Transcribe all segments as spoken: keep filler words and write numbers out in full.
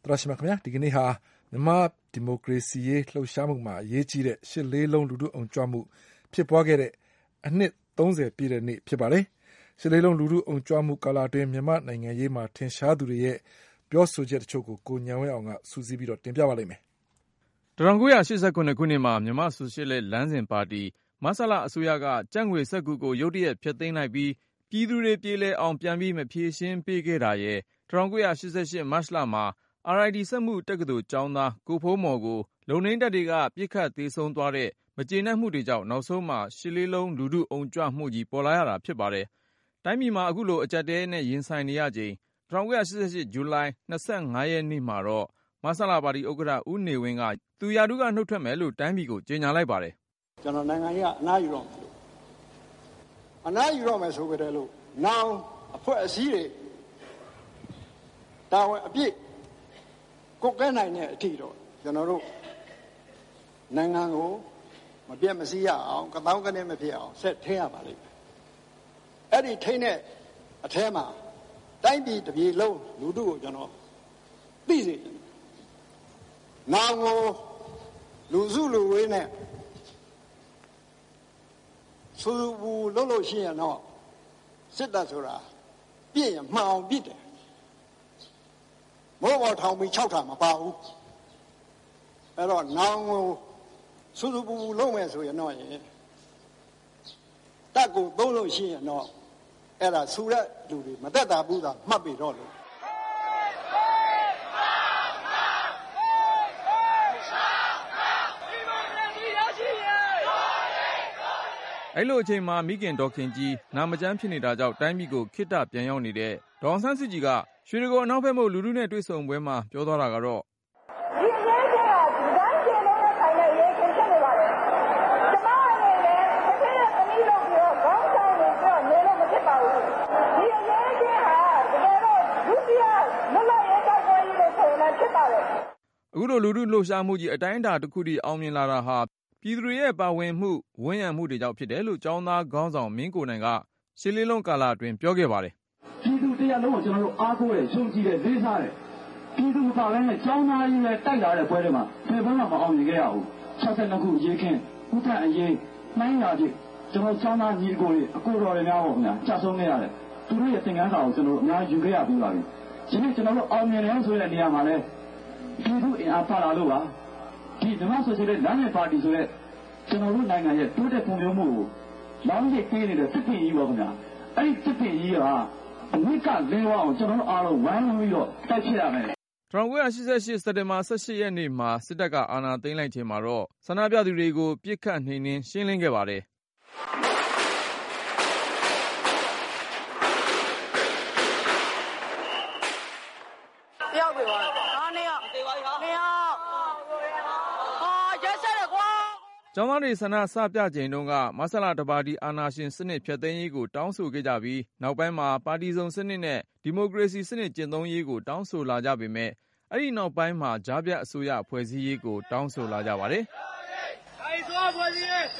ရရှိမြခင်ဗျာဒီကနေ့ဟာမြန်မာဒီမိုကရေစီရေးလှုပ်ရှားမှုမှာအရေးကြီးတဲ့ရှစ်လေးလုံးလူထုအောင်ကြွမှုဖြစ်ပွားခဲ့တဲ့အနှစ်သုံးဆယ်ပြည့်တဲ့နေ့ဖြစ်ပါတယ်ရှစ်လေးလုံးလူထုအောင်ကြွမှုကာလအတွင်းမြန်မာနိုင်ငံရေးမှာထင်ရှားသူတွေရဲ့ပြောဆိုချက်တချို့ကိုကိုညံဝဲအောင်ကစူးစီးပြီးတော့တင်ပြပါလိမ့်မယ်၁၉၈၉ခုနှစ်မှာမြန်မာဆိုရှယ်လစ်လမ်းစဉ်ပါတီမဆလအစိုးရကကြက်ငွေစက္ကူကိုရုတ်တရက်ဖျက်သိမ်းလိုက်ပြီးပြည်သူတွေပြေလည်အောင်ပြန်ပြီးမဖြေရှင်းပေးခဲ့တာရဲ့၁၉၈၈မတ်လမှာ အာရ်အိုင်တီ စက်မှုတက္ကသိုလ်ကျောင်းသားကိုဖိုးမော်ကိုလုံနှင်းတပ်တွေကပစ်ခတ်သေဆုံးသွားတဲ့မကျေနပ်မှုတွေကြောင့်နောက်ဆုံးမှာရှစ်လေးလုံးလူထုအုံကြွမှုကြီးပေါ်လာရတာဖြစ်ပါတယ်။တိုင်းပြည်မှာအခုလိုအကျပ်တဲနဲ့ရင်ဆိုင်နေရချိန်၁၉၈၈ဇူလိုင်၂၅ရက်နေ့မှာတော့မဆလပါတီဥက္ကဋ္ဌဦးနေဝင်းကသူရာထူးကနှုတ်ထွက်မယ်လို့တိုင်းပြည်ကိုကြေညာလိုက်ပါတယ်။ကျွန်တော်နိုင်ငံကြီးကအနားယူတော့မယ်လို့အနားယူတော့မယ်ဆိုကြတယ်လို့နောင်အဖွဲ့အစည်းတွေတာဝန်အပြည့်ကိုကဲနိုင်တဲ့အထီတော့ကျွန်တော်တို့နိုင်ငံကိုမပြတ်မစည်းရအောင်ကတောင်းကနေမဖြစ်အောင်ဆက်ထိန်းရပါလိမ့်မယ်အဲ့ဒီထိန်းတဲ့အထဲမှာတိုင်းပြည်တစ်ပြည်လုံးလူထုကိုကျွန်တော်သိစေတယ်နောင်ကိုလူစုလူဝေးနဲ့စူဘူးလို့လို့ရှိရင်တော့စစ်တပ်ဆိုတာပြည့်ရမှန်အောင်ပြည့်တယ်မိုးပေါ်ထောင်ပြီး၆ထာမပါဘူးအဲ့တော့နောင်ကိုစူးစူးပူပူလုံးမယ်ဆိုရင်တော့ရင်တက်ကိုသုံးလို့ရှိရင်တော့အဲ့ဒါဆူတဲ့လူတွေမတက်တာဘူးသာမှတ်ပြီးတော့လို့အဲ့လိုအချိန်မှာမိခင်ဒေါခင်ကြီးနာမကျန်းဖြစ်နေတာကြောင့်တိုင်းပြည်ကိုခိတ္တပြန်ရောက်နေတဲ့ဒေါအောင်ဆန်းစုကြည်ကရွှေဒဂုံအနောက်ဘက်မှလူထုနဲ့တွေ့ဆုံပွဲမှာပြောသွားတာကတော့ဒီအရေးကြီးတာဒီတိုင်းကျေလုံးနဲ့ဆိုင်တဲ့အရေးကြီးဖြစ်နေပါတယ်။ကျမအနေနဲ့တစ်ခေတ်သမီးလို့ပြောခေါင်းဆိုင်နေပြောနေလို့မဖြစ်ပါဘူး။ဒီအရေးကြီးဟာတကယ်တော့ဒုတိယလွတ်လပ်ရေးတိုက်ပွဲကြီးလို့ဆိုရင်ဖြစ်ပါတယ်။အခုလိုလူထုလှုပ်ရှားမှုကြီးအတိုင်းအတာတစ်ခုတည်းအောင်မြင်လာတာဟာပြည်သူတွေရဲ့ပါဝင်မှုဝန်းရံမှုတွေကြောင့်ဖြစ်တယ်လို့ကျောင်းသားခေါင်းဆောင်မင်းကိုနိုင်ကရှစ်လေးလုံးကာလအတွင်းပြောခဲ့ပါတယ်။ပြည်သူတရားလုံးကိုကျွန်တော်တို့အားကိုးရရှုံးကြည့်တယ်လေးစားတယ်ပြည်သူပါလဲနဲ့ကျောင်းသားကြီးလည်းတိုက်လာတဲ့ပွဲတွေမှာဘယ်ဘက်ကမအောင်မြင်ခဲ့ရဘူး၆၂ခုအရေးခင်းဥထအရေးနှိုင်းရာဖြစ်ကျွန်တော်ကျောင်းသားညီကိုတွေအကိုတော်တွေများပေါ့ခင်ဗျာကြာဆုံးနေရတယ်သူတို့ရဲ့သင်ခန်းစာကိုကျွန်တော်တို့အများကြီးယူခဲ့ရပြီးပါပြီဒီနေ့ကျွန်တော်တို့အောင်မြင်တယ်ဆိုတဲ့နေရာမှာလဲပြည်သူအင်အားပါလာလို့ပါဒီဓမ္မဆိုရှယ်လစ်လမ်းစဉ်ပါတီဆိုတဲ့ကျွန်တော်တို့နိုင်ငံရဲ့တိုးတက်ဖွံ့ဖြိုးမှုကိုလောင်းရည်ပေးနေတဲ့တစ်ပင်ကြီးပေါ့ခင်ဗျာအဲ့ဒီတစ်ပင်ကြီးကအမြင့်ကလင်းဝအောင်ကျွန်တော်တို့အားလုံးဝိုင်းဝန်းပြီးတော့တိုက်ဖြစ်ရမယ်၁၉၈၈စက်တင်ဘာ၁၈ရက်နေ့မှာစစ်တပ်ကအာဏာသိမ်းလိုက်ချိန်မှာတော့ဆန္ဒပြသူတွေကိုပြစ်ခတ်နှိမ်နင်းရှင်းလင်းခဲ့ပါတယ်တယောက်ပဲပါအားနေရနေရဟာရက်ဆက်ရကွာကျောင်းသားတွေဆန္ဒစပြချိန်တုန်းကမဆလတပါတီအာဏာရှင်စနစ်ဖျက်သိမ်းရေးကိုတောင်းဆိုခဲ့ကြပြီးနောက်ပိုင်းမှာပါတီစုံစနစ်နဲ့ဒီမိုကရေစီစနစ်ကျင့်သုံးရေးကိုတောင်းဆိုလာကြပေမဲ့အဲ့ဒီနောက်ပိုင်းမှာကြားပြတ်အစိုးရဖွဲ့စည်းရေးကိုတောင်းဆိုလာကြပါတယ်။အဲ့ဆိုဖွဲ့စည်းရေး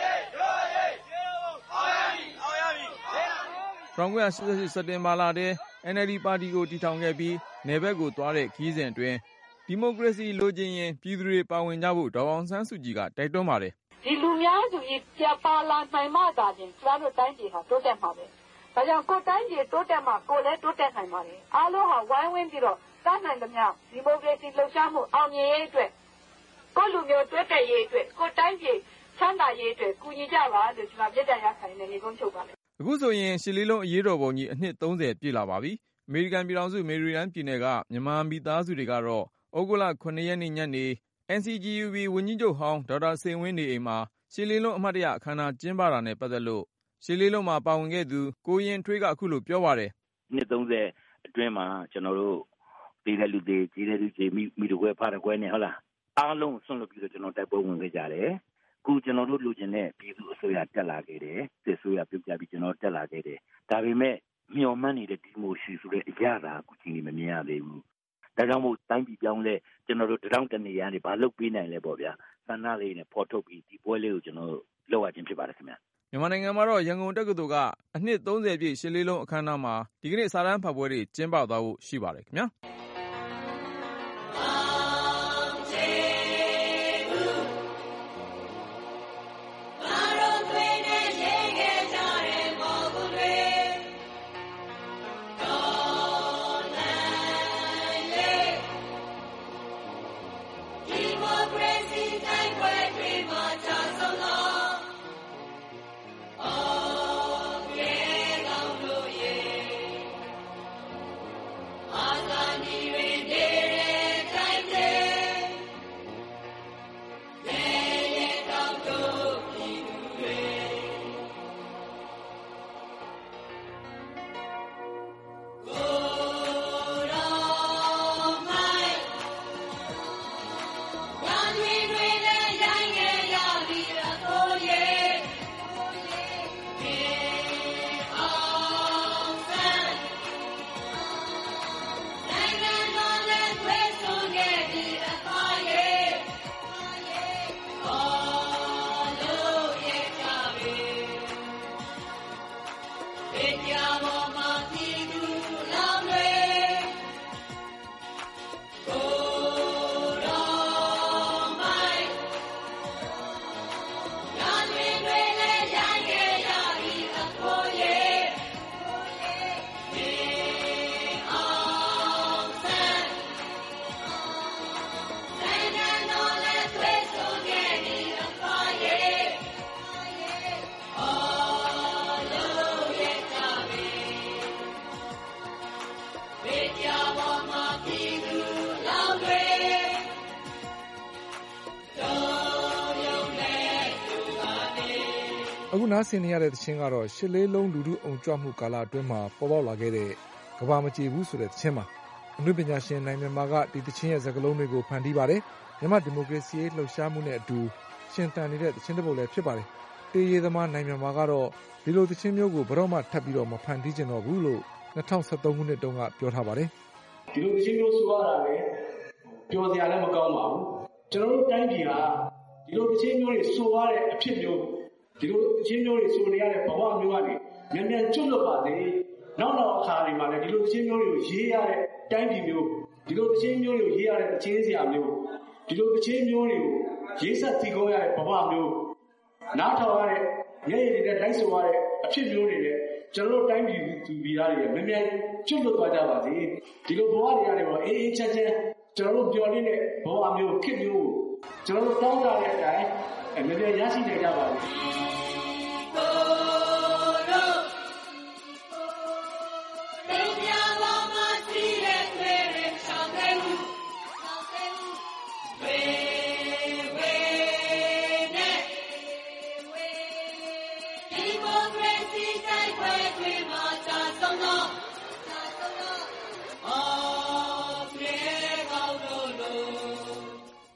၁၉၈၈စက်တင်ဘာလထဲ အန်အယ်လ်ဒီ ပါတီကိုတည်ထောင်ခဲ့ပြီးနယ်ဘက်ကိုသွားတဲ့ခရီးစဉ်အတွင်းဒီမိုကရေစီလိုချင်ရင်ပြည်သူတွေပါဝင်ကြဖို့ဒေါအောင်ဆန်းစုကြည်ကတိုက်တွန်းပါတယ်။ဒီလူများစုကြီးပြပါလာနိုင်မှသာချင်းကျန်တို့တိုင်းပြည်ဟာတိုးတက်မှာပဲ။ဒါကြောင့်ကိုတိုင်းပြည်တိုးတက်မှာကိုလည်းတိုးတက်နိုင်ပါတယ်။အားလုံးဟာဝိုင်းဝန်းပြီးတော့တတ်နိုင်သမျှဒီမိုကရေစီလှုပ်ရှားမှုအောင်မြင်ရေးအတွက်ကိုလူမျိုးတိုးတက်ရေးအတွက်ကိုတိုင်းပြည်ချမ်းသာရေးအတွက်ကူညီကြပါလို့ကျွန်တော်ပြည့်တယ်ရခိုင်နေနေကုန်းချုပ်ပါလေ။အခုဆိုရင်ရှစ်လေးလုံးအရေးတော်ပုံကြီးအနှစ်သုံးဆယ်ပြည့်လာပါပြီ။အမေရိကန်ပြည်ထောင်စုမေရီလန်းပြည်နယ်ကမြန်မာမိသားစုတွေကတော့ဩဂုတ်လခုနှစ်ရက်နေ့ညနေ အန် စီ ဂျီ ယူ ဘီ ဝန်ကြီးချုပ်ဟောင်းဒေါက်တာစိန်ဝင်းနေအိမ်မှာရှစ်လေးလုံးအမှတ်တရအခမ်းအနားကျင်းပတာနဲ့ပတ်သက်လို့ရှစ်လေးလုံးမှာပါဝင်ခဲ့သူကိုရင်ထွေးကအခုလိုပြောပါတယ်။နှစ်သုံးဆယ်အတွင်းမှာကျွန်တော်တို့ဒီတဲ့လူတွေကြီးတဲ့လူတွေမိမိတို့ကွဲဖားတဲ့ကွဲနေဟုတ်လားအားလုံးဆွန့်လွတ်ပြီးတော့ကျွန်တော်တိုက်ပွဲဝင်ခဲ့ကြတယ်။အခုကျွန်တော်တို့လူချင်းနဲ့ပြည်သူအစိုးရတက်လာခဲ့တယ်။စစ်အစိုးရပြုတ်ပြပြီးကျွန်တော်တက်လာခဲ့တယ်။ဒါပေမဲ့မျှော်မှန်းနေတဲ့ဒီမိုရှိဆိုတဲ့အရာသာအခုချိန်ကြီးမမြင်ရသေးဘူး။ဒါကြောင့်မို့တိုင်းပြည်ပြောင်းလဲကျွန်တော်တို့တောင်းတနေရနေဘာလုပ်ပေးနိုင်လဲပေါ့ဗျာ။ဆန္ဒလေးနဲ့ဖော်ထုတ်ပြီးဒီပွဲလေးကိုကျွန်တော်လုပ်ရခြင်းဖြစ်ပါတယ်ခင်ဗျာ။မြန်မာနိုင်ငံမှာတော့ရန်ကုန်တက္ကသိုလ်ကအနှစ်သုံးဆယ်ပြည့်ရှစ်လေးလုံးအခမ်းအနားမှာဒီကနေ့စာတမ်းဖတ်ပွဲတွေကျင်းပသွားဖို့ရှိပါတယ်ခင်ဗျာ။အခုနားဆင်နေရတဲ့သချင်းကတော့ရှစ်လေးလုံးလူထုအုံကြွမှုကာလအတွင်းမှာပေါ်ပေါက်လာခဲ့တဲ့ကဘာမကြေဘူးဆိုတဲ့သချင်းပါအနုပညာရှင်နိုင်မြန်မာကဒီသချင်းရဲ့စကားလုံးတွေကိုဖန်တီးပါတယ်မြန်မာဒီမိုကရေစီရေးလှုပ်ရှားမှုနဲ့အတူရှင်သန်နေတဲ့သချင်းတစ်ပုဒ်လည်းဖြစ်ပါတယ်တေးရသမားနိုင်မြန်မာကတော့ဒီလိုသချင်းမျိုးကိုဘယ်တော့မှထပ်ပြီးတော့မဖန်တီးကျင်တော့ဘူးလို့၂၀၁၃ခုနှစ်တုန်းကပြောထားပါတယ်ဒီလိုသချင်းမျိုးဆိုရတာလေပျော်စရာလည်းမကောင်းပါဘူးကျွန်တော်တို့တိုင်းပြည်ဟာဒီလိုသချင်းမျိုးတွေဆိုရတဲ့အဖြစ်မျိုးဒီလိုသချင်းမျိုးတွေဆိုနေရတဲ့ဘဝမျိုးကနေမြန်မြန်ကျွတ်လွတ်ပါစေနောက်နောက်အခါတွေမှာလည်းဒီလိုသချင်းမျိုးတွေကိုရေးရတဲ့တိုင်းပြည်မျိုးဒီလိုသချင်းမျိုးတွေကိုရေးရတဲ့သချင်းစရာမျိုးဒီလိုသချင်းမျိုးတွေကိုရေးဆက်သီးကောရတဲ့ဘဝမျိုးနားထောင်ရတဲ့ညရည်တွေလိုက်ဆိုရတဲ့အဖြစ်မျိုးတွေနဲ့ကျွန်တော်တို့တိုင်းပြည်သူပြည်သားတွေမြန်မြန်ကျွတ်လွတ်သွားကြပါစေဒီလိုဘဝတွေကနေတော့အေးအေးချမ်းချမ်းကျွန်တော်တို့ပြောနေတဲ့ဘဝမျိုးခေတ်မျိုးကိုကျွန်တော်တို့တောင်းတတဲ့အတိုင်းမြန်မြန်ရရှိနိုင်ကြပါစေ